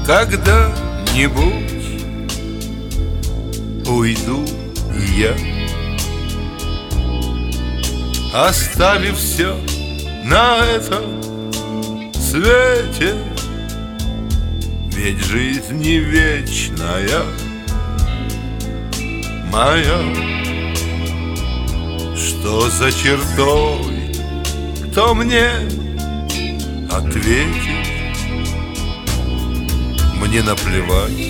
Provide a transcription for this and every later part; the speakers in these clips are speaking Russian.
Когда-нибудь уйду я, оставив все на этом свете. Ведь жизнь не вечная моя. Что за чертой, кто мне ответит? Мне наплевать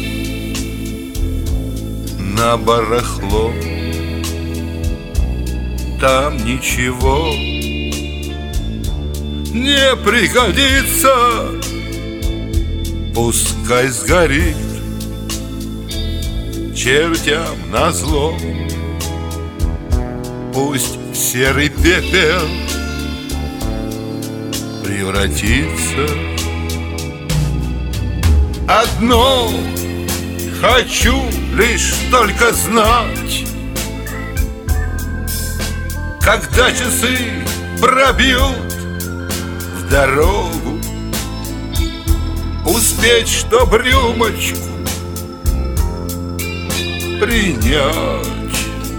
на барахло, там ничего не пригодится. Пускай сгорит чертям назло, пусть в серый пепел превратится. Одно хочу лишь только знать, когда часы пробьют в дорогу, успеть, чтоб рюмочку принять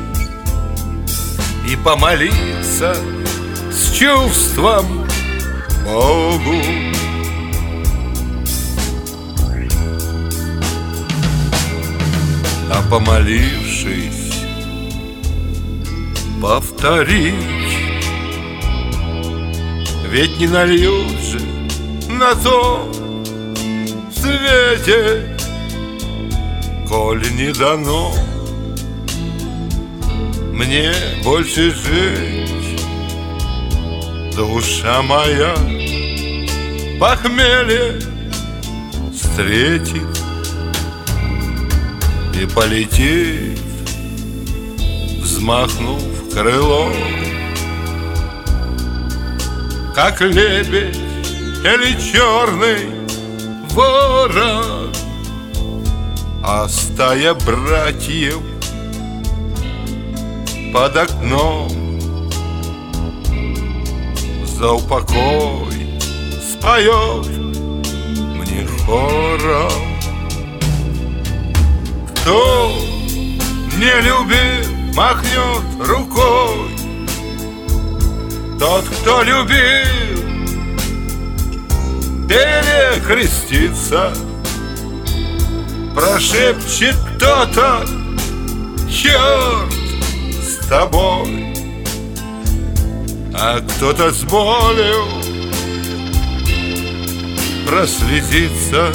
и помолиться с чувством Богу. А помолившись, повторить, ведь не нальют же на том свете, коль не дано мне больше жить. Душа моя похмелье встретит и полетит, взмахнув крылом, как лебедь или черный ворон. А стая братьев под окном за упокой споет мне хором. Кто не любит, махнет рукой. Тот, кто любил, перекрестится. Прошепчет кто-то: черт с тобой. А кто-то с болью прослезится.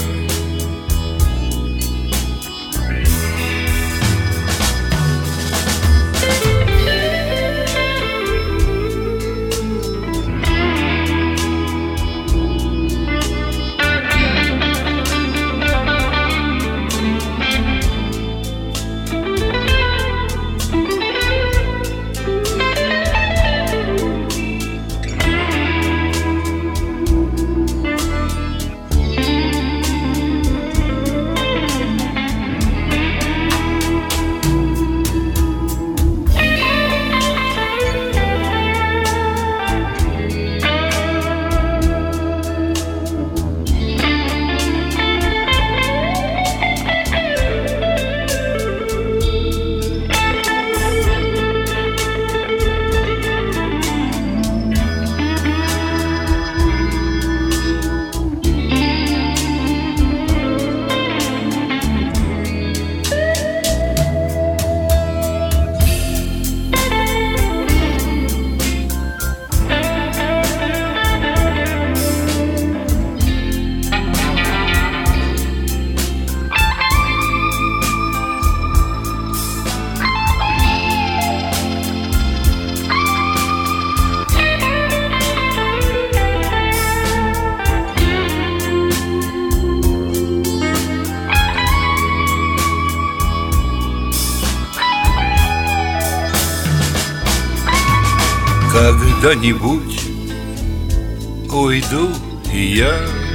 Когда-нибудь уйду и я,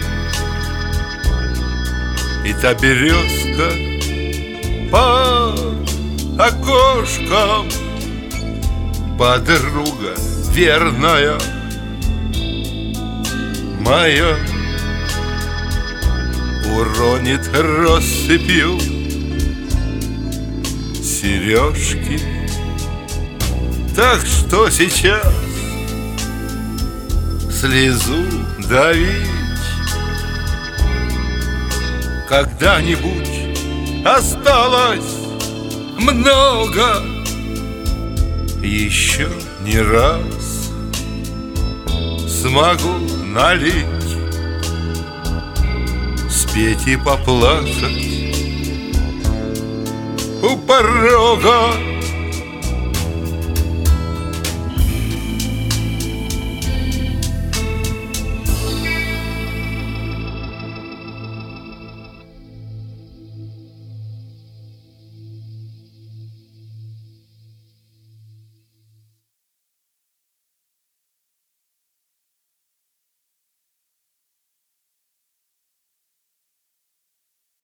и та березка под окошком, подруга верная уронит россыпью сережки. Так что сейчас слезу давить когда-нибудь осталось много, еще не раз смогу налить, спеть и поплакать у порога